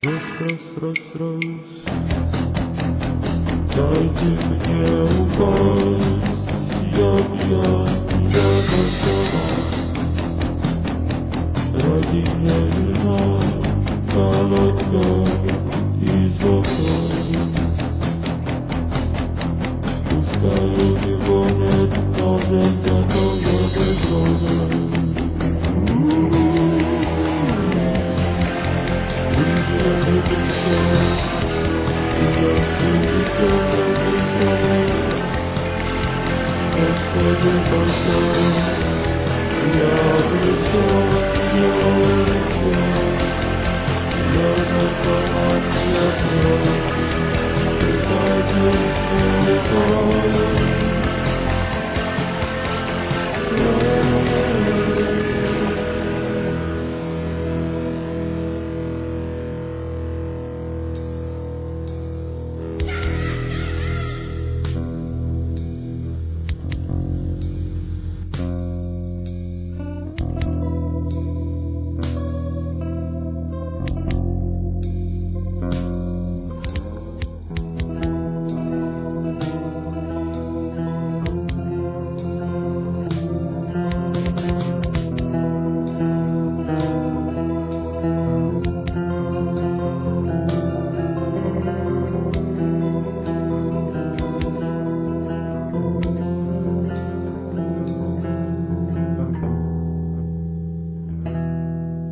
Dajcie mnie upaść, jak ja zakończona. Radzi mnie wina, kalotka i spokój. Puszczają mi wonet, nożem gotowe bezroże. Wyjdziemy blisko, Господи, Господи, я пришел,